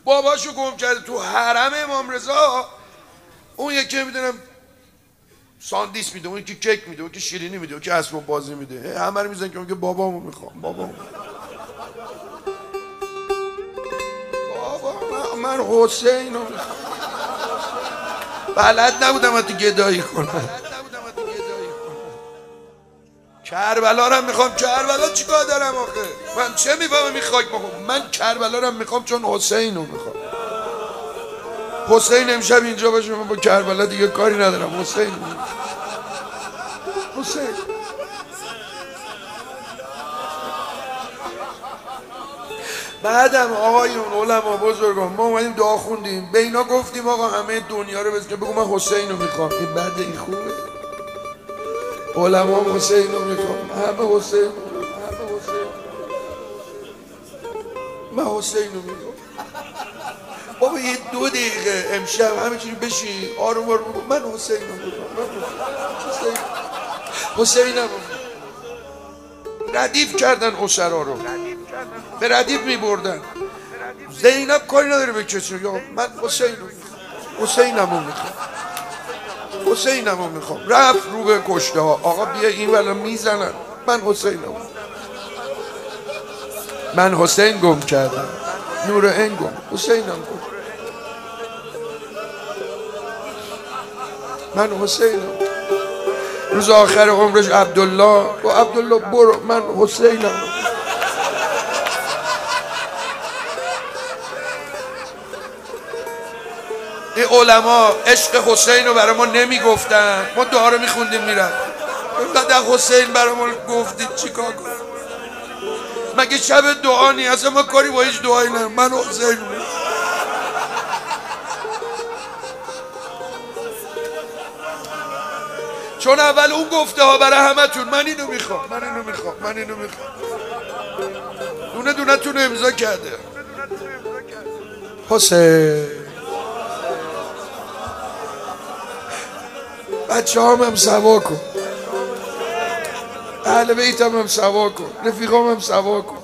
باباشو گم کرده تو حرم امام رضا. اون یکی میدونم ساندیس میده، اون یکی کیک میده، اون یکی شیرینی میده، اون یکی اسباب بازی میده، همه رو میزنن که میگه بابامو میخوام، بابامو. بابا من حسینو میخوام. بلد نبودم تو گدایی کنم. کربلا رو میخوام. کربلا چیکار دارم آخه؟ من چه میفهمم این خاک بخوام؟ من کربلا رو میخوام چون حسینو میخوام. حسین امشب اینجا باشه، من با کربلا دیگه کاری ندارم. حسین بعدم آقایون علما بزرگان ما اومدیم دعا خوندیم، به اینا گفتیم آقا همه دنیا رو بزن، بگو من حسین رو میخوام. این بعد این خوبه؟ علما هم حسین رو میخوام، همه حسین، من حسین رو میخوام. بابا یه 2 دقیقه امشب همینجوری بشین آروم آروم بگو من حسین رو میخوام، من حسین رو ردیف کردن اسرا رو، به ردیف میبردن. زینب کاری نداره به کسی، یا من حسین رو میخوام، حسینمو میخوام، حسینمو میخوام. رفت رو به کشته ها، آقا بیا این ولا میزنن، من حسینمو، من حسین گم کردم، نور این گم، حسینم گم، من حسینم. روز آخر عمرش عبدالله و عبدالله برو، من حسینم. این علما عشق حسین رو برای ما نمیگفتن، ما دعا رو میخوندیم میرن. اینقدر حسین برای ما گفتید چیکار کنم؟ مگه شب دعا نی؟ اصلا ما کاری با هیچ دعایی ندارم، من حسین رو. چون اول اون گفته ها برای همتون، من اینو میخوام، من اینو میخوام، من اینو میخوام. دونه دونه تون امضا کرده. حسین بچه هم سوا کن، اهل بیتم هم سوا کن، رفیقام هم سوا کن.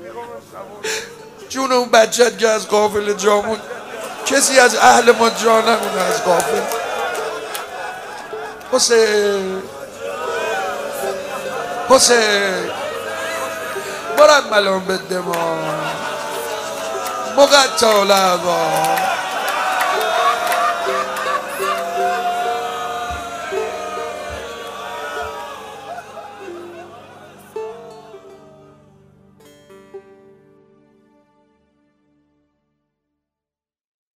جون اون بچت که از قافل جامون، کسی از اهل ما جا نمونه از قافل. حسین حسین مرملون به دماغ مقطع لبا